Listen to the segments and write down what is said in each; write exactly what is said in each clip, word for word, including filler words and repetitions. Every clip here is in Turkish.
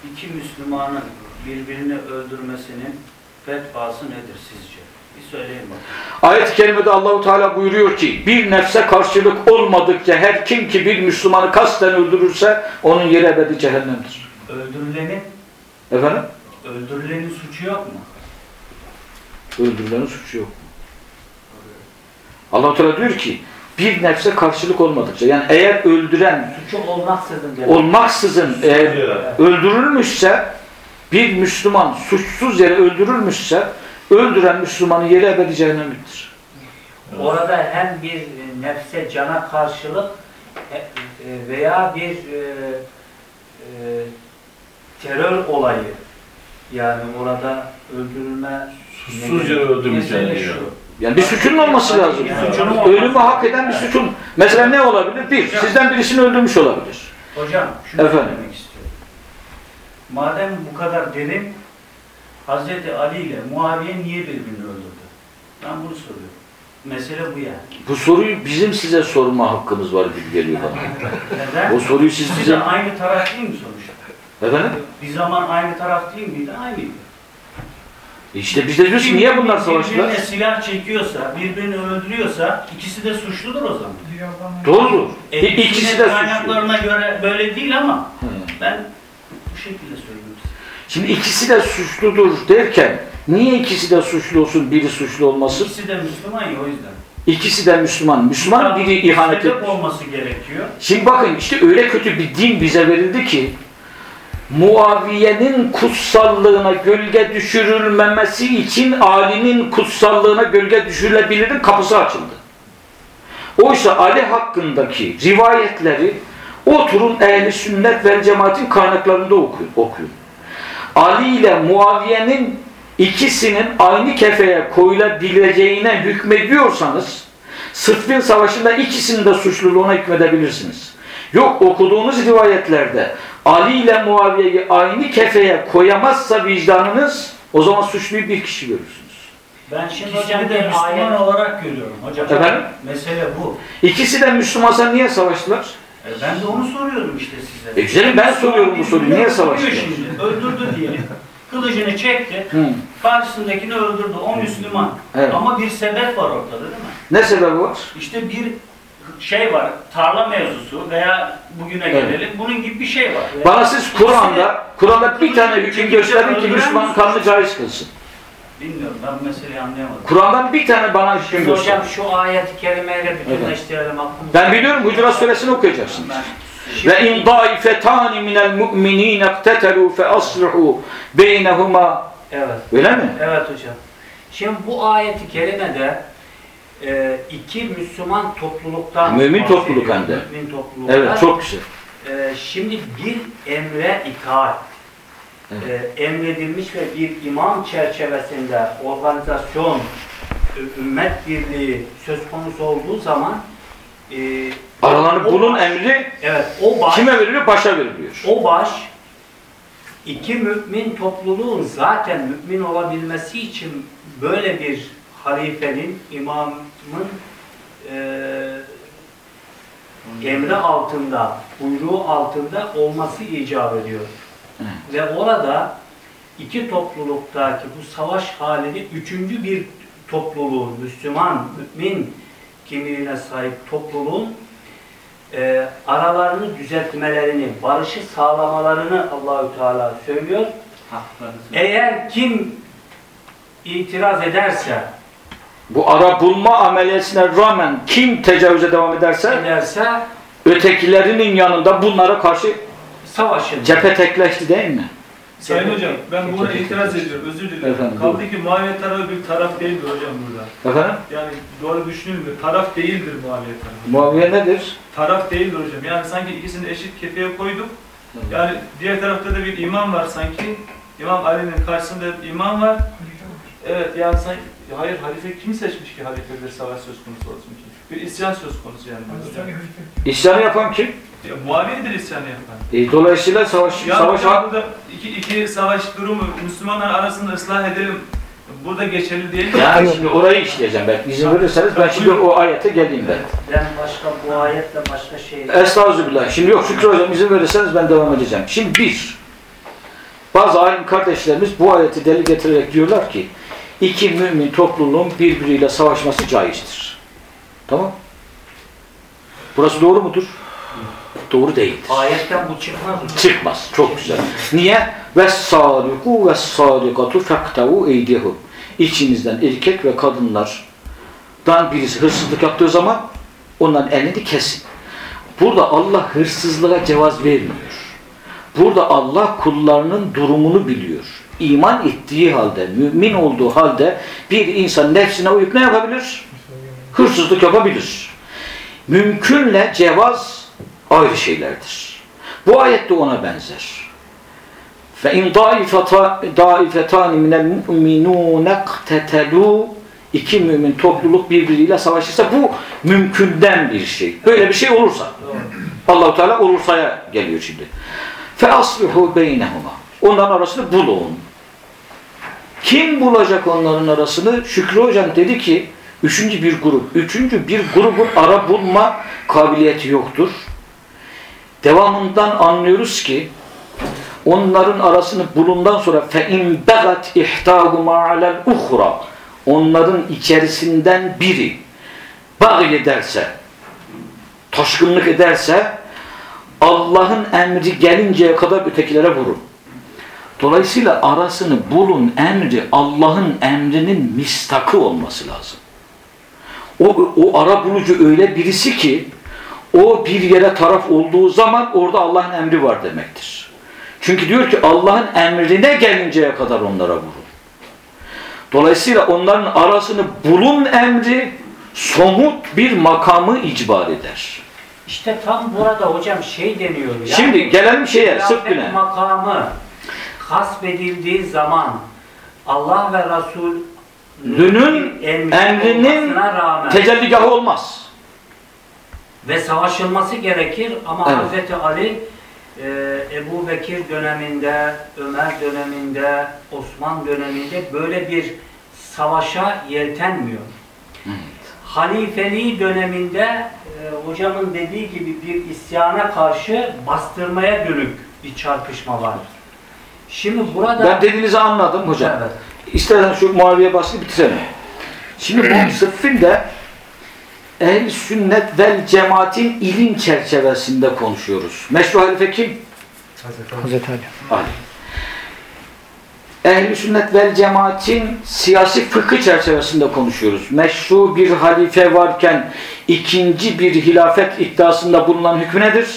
iki Müslümanın birbirini öldürmesinin fetvası nedir sizce? Bir söyleyin bakalım. Ayet-i kerimede Allahu Teala buyuruyor ki bir nefse karşılık olmadıkça her kim ki bir Müslümanı kasten öldürürse onun yeri ebedi cehennemdir. Öldürülenin Efendim? Öldürülenin suçu yok mu? Öldürülenin suçu yok mu? Allah Teala diyor ki bir nefse karşılık olmadıkça, yani eğer öldüren Suçu olmaksızın demek. olmaksızın eğer öldürülmüşse, bir Müslüman suçsuz yere öldürülmüşse öldüren Müslümanın yeri ebedi cehennemliktir. Orada hem bir nefse cana karşılık veya bir e, e, terör olayı, yani orada öldürülme suçsuz yere öldürmüş diyor. Yani bir suçun olması lazım. Yani. Ölümü hak eden bir suçun. Mesela ne olabilir? Bir, hocam, sizden birisini öldürmüş olabilir. Hocam, şunu Efendim? söylemek istiyorum. Madem bu kadar derin, Hazreti Ali ile Muaviye niye birbirini öldürdü? Ben bunu soruyorum. Mesele bu yani. Bu soruyu bizim size sorma hakkımız var gibi geliyor bana. Neden? O soruyu siz Siz bize... de aynı taraf değil mi sonuçta? Efendim? Bir zaman aynı taraf değil miydi? Aynıydı. İşte biz de diyoruz ki niye bunlar savaştılar? Birbirine silah çekiyorsa, birbirini öldürüyorsa ikisi de suçludur o zaman. Doğrudur. E, İkisi ikisi de suçlu. kaynaklarına göre böyle değil ama Hı. ben bu şekilde söylüyorum size. Şimdi ikisi de suçludur derken niye ikisi de suçlu olsun, biri suçlu olmasın? İkisi de Müslüman ya o yüzden. İkisi de Müslüman. Müslüman biri ihanet sebep etmiş. olması gerekiyor. Şimdi bakın işte öyle kötü bir din bize verildi ki Muaviye'nin kutsallığına gölge düşürülmemesi için Ali'nin kutsallığına gölge düşürülebilirin kapısı açıldı. Oysa Ali hakkındaki rivayetleri oturun ehli sünnet ve cemaatin kaynaklarında okuyun. okuyun. Ali ile Muaviye'nin ikisinin aynı kefeye koyulabileceğine hükmediyorsanız Sıffin Savaşı'nda ikisinin de suçluluğuna hükmedebilirsiniz. Yok, okuduğunuz rivayetlerde Ali ile Muaviye'yi aynı kefeye koyamazsa vicdanınız, o zaman suçluyu bir kişi görürsünüz. Ben şimdi İkisini hocam de de Müslüman ayet olarak görüyorum hocam. Efendim? mesele bu. İkisi de Müslümansa niye savaştılar? E ben de onu soruyorum işte size. E güzelim, ben soruyorum bu soruyu. Niye savaştılar? Şimdi öldürdü diyelim. Kılıcını çekti. Hı. Karşısındakini öldürdü. O Müslüman. Evet. Ama bir sebep var ortada değil mi? Ne sebebi var? İşte bir şey var. Tarla mevzusu veya bugüne Evet. gelelim. Bunun gibi bir şey var. Bana siz Kur'an'da Kur'an'da bir tane hüküm gösterin ki Müslüman kanını caiz kılsın. Bilmiyorum. Ben bu meseleyi anlayamadım. Kur'an'dan bir tane bana hüküm Şimdi gösterin. hocam şu ayet-i kerimeyle bütünleştirelim aklımızı. Ben biliyorum, Hucurat Suresini okuyacaksınız. Ve in daifetani minel mu'minin iqtetelu fe aslihu beynehuma. Evet. Öyle mi? Evet hocam. Şimdi bu ayet-i kerimede e, iki Müslüman topluluktan Mümin bahsediyor. topluluk hem de. Mümin topluluktan. Evet, çok güzel. E, şimdi bir emre itaat Evet. e, emredilmiş ve bir imam çerçevesinde organizasyon, e, ümmet birliği söz konusu olduğu zaman e, Aralarında o bunun baş- emri evet, o baş, kime veriliyor? Başa veriliyor. o baş iki mümin topluluğun zaten mümin olabilmesi için böyle bir halifenin, imamın e, emri altında, buyruğu altında olması icap ediyor. Evet. Ve orada iki topluluktaki bu savaş halini üçüncü bir topluluğun, Müslüman, mümin kimliğine sahip topluluğun e, aralarını düzeltmelerini, barışı sağlamalarını Allahü Teala söylüyor. Eğer kim itiraz ederse, Bu ara bulma ameliyesine rağmen kim tecavüze devam ederse ederse ötekilerinin yanında bunlara karşı savaşın. cephe tekleşti değil mi? Sayın hocam ben buna itiraz ediyorum. Özür dilerim. Efendim, Kaldı buyurun. ki Muaviye tarafı bir taraf değildir hocam burada. Efendim? Yani doğru düşünülmüyor. Taraf değildir Muaviye tarafı. Muaviye nedir? Taraf değildir hocam. Yani sanki ikisini eşit kefeye koyduk. Yani diğer tarafta da bir imam var sanki. İmam Ali'nin karşısında bir imam var. Evet yani sanki hayır halife kim seçmiş ki halifede savaş söz konusu olsun ki? Bir isyan söz konusu yani hocam. İsyanı yapan kim? Ya, Muaviye'dir isyanı yapan. E, dolayısıyla savaş, Ya savaş hocam burada iki, iki savaş durumu Müslümanlar arasında ıslah edelim. Burada geçerli değil mi? yani şimdi orayı işleyeceğim belki. İzin verirseniz ben şimdi o ayete geleyim ben. Ben başka bu ayetle başka şey... Estağfirullah. Şimdi yok Şükrü Hocam izin verirseniz ben devam edeceğim. Şimdi bir, alim kardeşlerimiz bu ayeti delil getirerek diyorlar ki iki mümin topluluğun birbiriyle savaşması caizdir. Tamam? Burası doğru mudur? Doğru değildir. Ayetten bu çıkmaz mı? Çıkmaz. Çok güzel. Niye? وَالسَّارِقُوا وَالسَّارِقَةُ فَقْتَوُوا اَيْدِيهُمْ İçinizden erkek ve kadınlardan birisi hırsızlık yaptığı zaman onların elini kesin. Burada Allah hırsızlığa cevaz vermiyor. Burada Allah kullarının durumunu biliyor. İman ettiği halde, mümin olduğu halde bir insan nefsine uyup ne yapabilir? Hırsızlık yapabilir. Mümkünle cevaz ayrı şeylerdir. Bu ayet de ona benzer. فَاِنْ دَائِفَتَانِ مِنَ الْمُؤْمِنُونَ اقْتَتَلُوا İki mümin topluluk birbiriyle savaşırsa bu mümkünden bir şey. Böyle bir şey olursa. Allah-u Teala olursaya geliyor şimdi. فَاَصْلِحُوا بَيْنَهُمَا Onların arasını bulun. Kim bulacak onların arasını? Şükrü Hocam dedi ki üçüncü bir grup. Üçüncü bir grubun ara bulma kabiliyeti yoktur. Devamından anlıyoruz ki onların arasını bulundan sonra فَاِنْ بَغَتْ اِحْتَاهُمَا عَلَى الْاُخْرَى Onların içerisinden biri bağ ederse, taşkınlık ederse Allah'ın emri gelinceye kadar ötekilere vurun. Dolayısıyla arasını bulun emri Allah'ın emrinin mistakı olması lazım. O, o ara bulucu öyle birisi ki o bir yere taraf olduğu zaman orada Allah'ın emri var demektir. Çünkü diyor ki Allah'ın emrine gelinceye kadar onlara vurun. Dolayısıyla onların arasını bulun emri somut bir makamı icbar eder. İşte tam burada hocam şey deniyor. Yani, şimdi gelelim şeye, sıfkine. Makamı hasbedildiği zaman Allah ve Resulünün emrinin tecelligahı olmaz. Ve savaşılması gerekir ama evet. Hazreti Ali e, Ebu Bekir döneminde, Ömer döneminde, Osman döneminde böyle bir savaşa yeltenmiyor. Evet. Halifeliği döneminde e, hocamın dediği gibi bir isyana karşı bastırmaya dönük bir çarpışma var. Şimdi burada... Ben dediğinizi anladım hocam. Evet. İstersen şu Muaviye bahsini bitirelim. Şimdi bu Sıffin Ehl-i Sünnet vel Cemaat'in ilim çerçevesinde konuşuyoruz. Meşru halife kim? Hazreti Ali. Ali. Ehl-i Sünnet vel Cemaat'in siyasi fıkıh çerçevesinde konuşuyoruz. Meşru bir halife varken ikinci bir hilafet iddiasında bulunan hükmü nedir?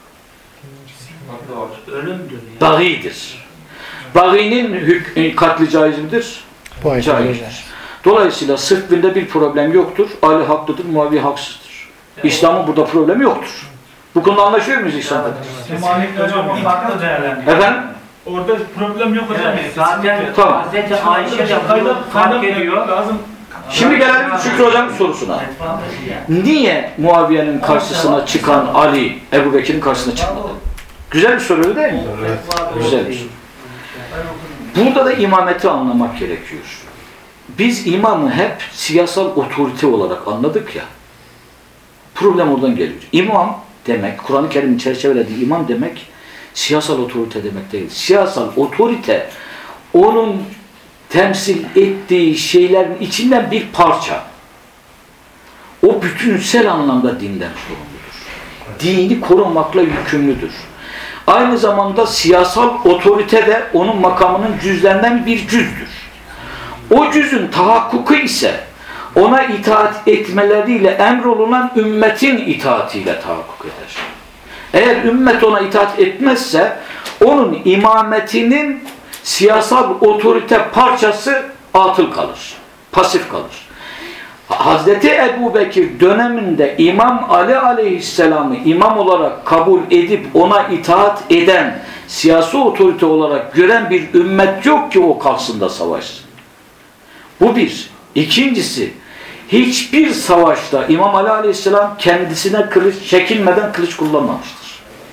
Ölümdür. Bagidir. Baginin katli caiz midir? Caizdir. Dolayısıyla Sıffinde bir problem yoktur. Ali haklıdır, Muaviye haksızdır. Evet. İslam'ın burada problemi yoktur. Bu konuda anlaşıyor muyuz İslam'da? Evet. Malik hocam farklı değerlendiriyor. Efendim? Orada problem yok hocam. Evet, zaten tamam. Hazreti Ayşe de bunu fark ediyor. Lazım. Şimdi gelelim Şükrü Hocam'ın sorusuna. Niye Muaviye'nin karşısına çıkan Ali, Ebu Bekir'in karşısına çıkmadı? Güzel bir soru değil mi? Evet. Güzel bir soru. Burada da imameti anlamak gerekiyor. Biz imamı hep siyasal otorite olarak anladık ya. Problem oradan geliyor. İmam demek, Kur'an-ı Kerim'in çerçevelediği imam demek, siyasal otorite demek değil. Siyasal otorite, onun temsil ettiği şeylerin içinden bir parça. O bütünsel anlamda dinden sorumludur. Dini korumakla yükümlüdür. Aynı zamanda siyasal otorite de onun makamının cüzlerinden bir cüzdür. O cüzün tahakkuku ise ona itaat etmeleriyle emrolunan ümmetin itaatiyle tahakkuk eder. Eğer ümmet ona itaat etmezse onun imametinin siyasal otorite parçası atıl kalır, pasif kalır. Hazreti Ebu Bekir döneminde İmam Ali Aleyhisselam'ı imam olarak kabul edip ona itaat eden, siyasi otorite olarak gören bir ümmet yok ki o kalsın da savaşsın. Bu bir. İkincisi, hiçbir savaşta İmam Ali Aleyhisselam kendisine kılıç, çekinmeden kılıç kullanmamıştır.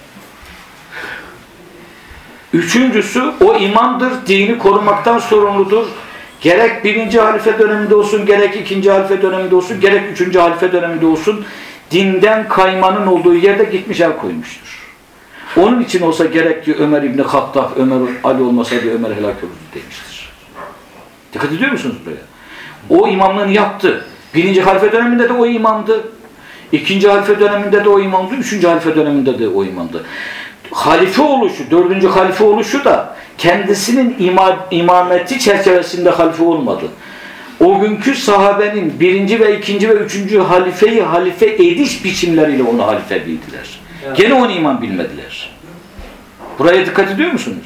Üçüncüsü, o imamdır, dini korumaktan sorumludur. Gerek birinci halife döneminde olsun, gerek ikinci halife döneminde olsun, gerek üçüncü halife döneminde olsun, dinden kaymanın olduğu yerde gitmiş el koymuştur. Onun için olsa gerek ki Ömer İbni Hattab, Ömer Ali olmasaydı Ömer helak olurdu demiştir. Dikkat ediyor musunuz buraya? O imamlığını yaptı. Birinci halife döneminde de o imamdı. İkinci halife döneminde de o imamdı. Üçüncü halife döneminde de o imamdı. Halife oluşu, dördüncü halife oluşu da kendisinin ima, imameti çerçevesinde halife olmadı. O günkü sahabenin birinci ve ikinci ve üçüncü halifeyi halife ediş biçimleriyle onu halife bildiler. Evet. Gene onu imam bilmediler. Buraya dikkat ediyor musunuz?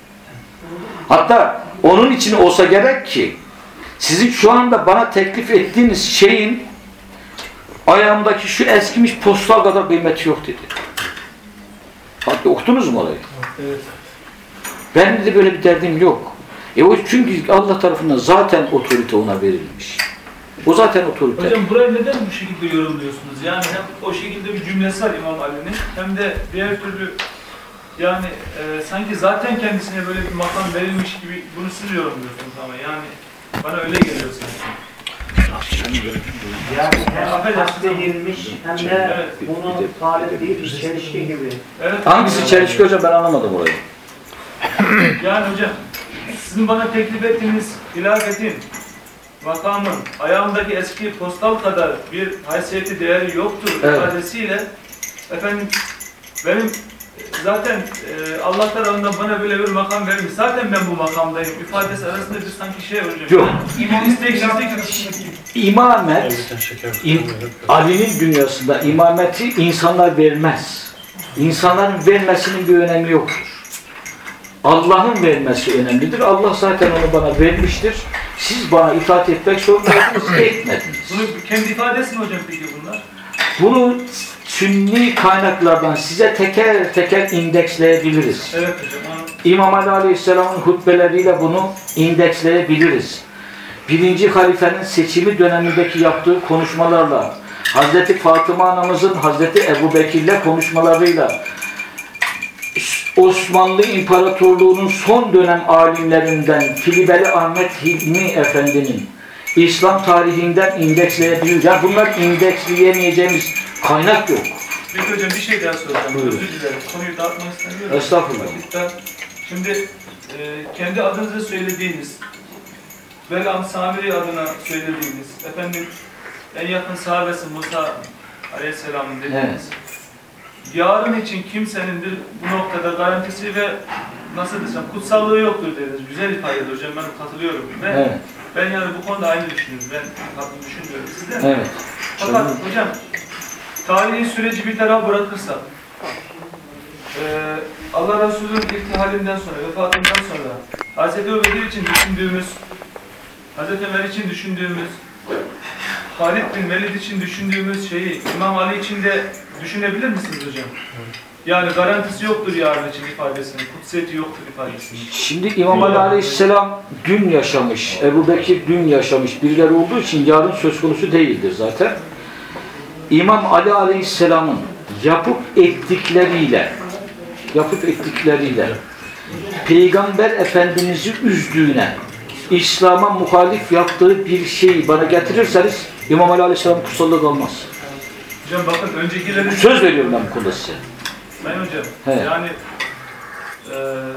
Hatta onun için olsa gerek ki sizin şu anda bana teklif ettiğiniz şeyin ayağımdaki şu eskimiş postal kadar kıymeti yok dedi. Hatta okudunuz mu orayı? Evet. Benim de böyle bir derdim yok. E o çünkü Allah tarafından zaten otorite ona verilmiş. O zaten otorite. Hocam burayı neden bu şekilde yorumluyorsunuz? Yani hem o şekilde bir cümlesi var İmam Ali'nin hem de diğer türlü yani e, sanki zaten kendisine böyle bir makam verilmiş gibi bunu siz yorumluyorsunuz ama yani bana öyle geliyor sanki. Yani hem kastedilmiş hem de Evet. bunun talep değil bir çelişki gibi. Evet. Hangisi çelişki hocam ben anlamadım orayı. Yani hocam sizin bana teklif ettiğiniz hilafetin, makamın ayağımdaki eski postal kadar bir haysiyeti değeri yoktur Evet. ifadesiyle efendim benim zaten e, Allah tarafından bana böyle bir makam vermiş. Zaten ben bu makamdayım. İfadesi arasında bir sanki şey hocam. Yok. İmam isteksizlik. İmamet, im, Ali'nin dünyasında imameti insanlar vermez. İnsanların vermesinin bir önemi yoktur. Allah'ın vermesi önemlidir. Allah zaten onu bana vermiştir. Siz bana itaat etmek zorundaydınız, etmediniz. Bunu kendi ifadesi mi hocam peki bunlar? Bunu sünni kaynaklardan size teker teker indeksleyebiliriz. Evet hocam. Onu... İmam Ali Aleyhisselam'ın hutbeleriyle bunu indeksleyebiliriz. Birinci halifenin seçimi dönemindeki yaptığı konuşmalarla, Hazreti Fatıma anamızın Hazreti Ebu Bekir'le konuşmalarıyla, Osmanlı İmparatorluğu'nun son dönem alimlerinden Filibeli Ahmet Hilmi Efendi'nin İslam tarihinden indeksleyebiliriz. Yani bunlar indeksleyemeyeceğimiz kaynak yok. Peki hocam bir şey daha soracağım. Buyurun. Özür dilerim. Konuyu dağıtmak istemiyorum. Estağfurullah. Vakitte. Şimdi e, kendi adınıza söylediğiniz, Velam Samiri adına söylediğiniz, efendim en yakın sahabesi Musa Aleyhisselam'ın dediğiniz, Evet. yarın için kimsenin bu noktada garantisi ve nasıl desem kutsallığı yoktur dediniz. Güzel ifade ediyor hocam, ben katılıyorum. Ben, Evet. ben yani bu konuda aynı düşünüyorum. Ben haklı düşünmüyorum. Siz de mi? Evet. Fakat hocam, tarihi süreci bir tarafa bırakırsak, e, Allah Resulü'nün irtihalinden sonra, vefatından sonra, Hazreti Ebu Bekir için düşündüğümüz, Hazreti Ömer için düşündüğümüz, Halid bin Velid için düşündüğümüz şeyi İmam Ali için de düşünebilir misiniz hocam? Yani garantisi yoktur yarın için ifadesinin, kutsiyeti yoktur ifadesinin. Şimdi İmam Ali Aleyhisselam dün yaşamış, Ebu Bekir dün yaşamış birileri olduğu için yarın söz konusu değildir zaten. İmam Ali Aleyhisselam'ın yapıp ettikleriyle, yapıp ettikleriyle Peygamber Efendimiz'i üzdüğüne, İslam'a muhalif yaptığı bir şeyi bana getirirseniz İmam Ali Aleyhisselam'ın kutsallığı kalmaz. Hocam bakın öncekilerin... Söz veriyorum ben bu konuda size. Sayın hocam, He. yani e,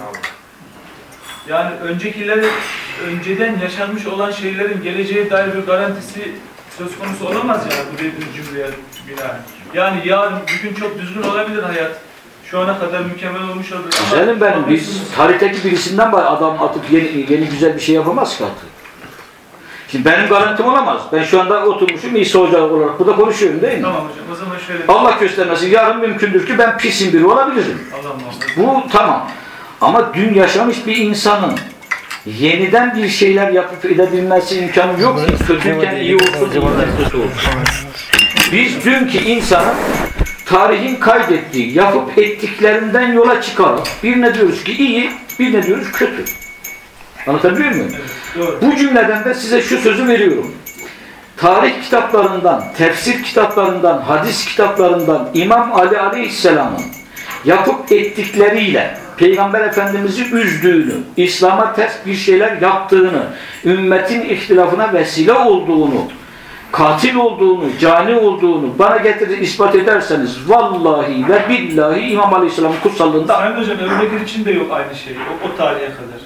yani öncekileri, önceden yaşanmış olan şeylerin geleceğe dair bir garantisi söz konusu olamaz yani bu dediğiniz cümleye binaen. Yani yarın, bugün çok düzgün olabilir hayat. Şu ana kadar mükemmel olmuş olur. Güzelim benim, biz tarihteki birisinden bari adam atıp yeni, yeni güzel bir şey yapamaz ki artık. Şimdi benim garantim olamaz. Ben şu anda oturmuşum İsa Hoca olarak burada konuşuyorum değil mi? Tamam hocam, o zaman şöyle... Allah göstermesin, yarın mümkündür ki ben pisin biri olabilirim. Allah muhafaza. Bu tamam. Ama dün yaşamış bir insanın yeniden bir şeyler yapıp edebilmesi imkanı yok ki. Kötüyken iyi olsun, iyiden kötü olsun. Biz dünkü insanın tarihin kaydettiği, yapıp ettiklerinden yola çıkarak birine diyoruz ki iyi, birine diyoruz kötü. Anlatabiliyor muyum? Evet, doğru. Bu cümleden de size şu sözü veriyorum. Tarih kitaplarından, tefsir kitaplarından, hadis kitaplarından İmam Ali Aleyhisselam'ın yapıp ettikleriyle Peygamber Efendimiz'i üzdüğünü, İslam'a ters bir şeyler yaptığını, ümmetin ihtilafına vesile olduğunu katil olduğunu, cani olduğunu bana getirir ispat ederseniz vallahi ve billahi İmam Aleyhisselam'ın kutsallığında... Sayın Hocam Ebu Bekir için de yok aynı şey. O, o tarihe kadar.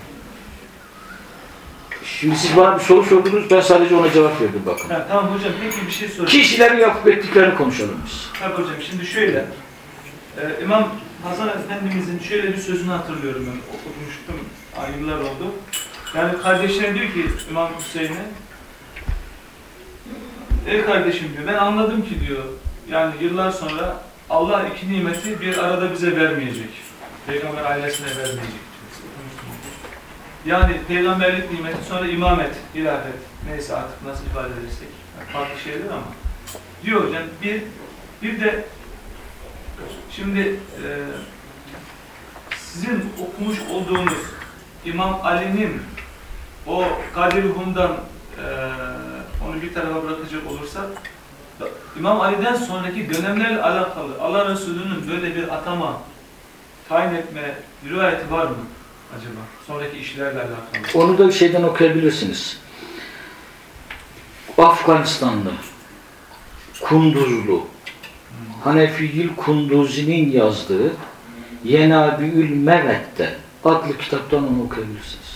Şimdi siz bana bir soru sordunuz, ben sadece ona cevap verdim bakın. Ha, tamam hocam, peki bir şey sorayım. Kişilerin yapıp ettiklerini konuşalım biz. Tabii hocam, şimdi şöyle. Ee, İmam Hasan Efendimizin şöyle bir sözünü hatırlıyorum ben. Okumuştum, yıllar oldu. Yani kardeşine diyor ki İmam Hüseyin'e, ey kardeşim diyor, ben anladım ki diyor, yani yıllar sonra Allah iki nimeti bir arada bize vermeyecek. Peygamber ailesine vermeyecek. Yani peygamberlik nimeti, sonra imamet, hilafet, neyse artık nasıl ifade edersek, yani farklı şeyler ama diyor hocam, bir, bir de şimdi e, sizin okumuş olduğunuz İmam Ali'nin o Kadir-i Hum'dan e, onu bir tarafa bırakacak olursak, İmam Ali'den sonraki dönemlerle alakalı Allah Resulü'nün böyle bir atama, tayin etme rivayeti var mı acaba? Sonraki işlerle alakalı. Onu da bir şeyden okuyabilirsiniz. Afganistanlı, Kunduzlu, Hanefiyül Kunduzi'nin yazdığı Yenabiül Mevet'te adlı kitaptan onu okuyabilirsiniz.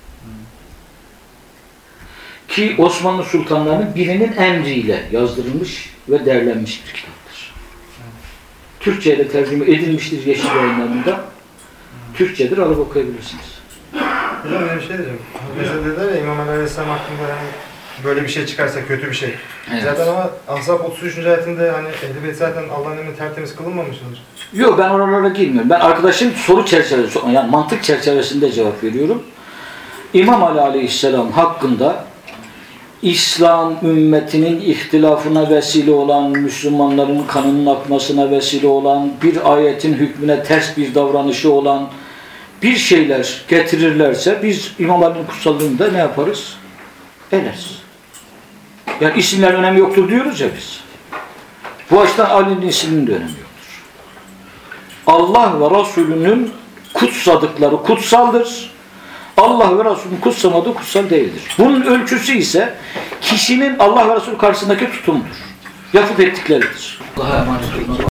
Ki Osmanlı sultanlarının birinin emriyle yazdırılmış ve derlenmiş bir kitaptır. Türkçe'ye de tercüme edilmiştir Yeşil Yayınları'nda. Türkçedir, alıp okuyabilirsiniz. Hocam bir şey diyeceğim. Mesela dediler ya İmam Ali Aleyhisselam hakkında yani böyle bir şey çıkarsa kötü bir şey. Evet. Zaten ama Ahzab otuz üçüncü ayetinde hani Ehl-i Beyt zaten Allah'ın emrine tertemiz kılınmamış mıdır? Yok, ben oralara girmiyorum. Ben arkadaşın soru çerçevesi, yani mantık çerçevesinde cevap veriyorum. İmam Ali Aleyhisselam hakkında İslam ümmetinin ihtilafına vesile olan, Müslümanların kanının akmasına vesile olan, bir ayetin hükmüne ters bir davranışı olan bir şeyler getirirlerse biz İmam Ali'nin kutsallığında ne yaparız? Ederiz. Yani isimlerin önemi yoktur diyoruz ya biz. Bu açıdan Ali'nin isminin de önemi yoktur. Allah ve Resulünün kutsadıkları kutsaldır. Allah ve Resulünün kutsamadığı kutsal değildir. Bunun ölçüsü ise kişinin Allah ve Resulü karşısındaki tutumdur. Yapıp ettikleridir. Allah'a emanet olun.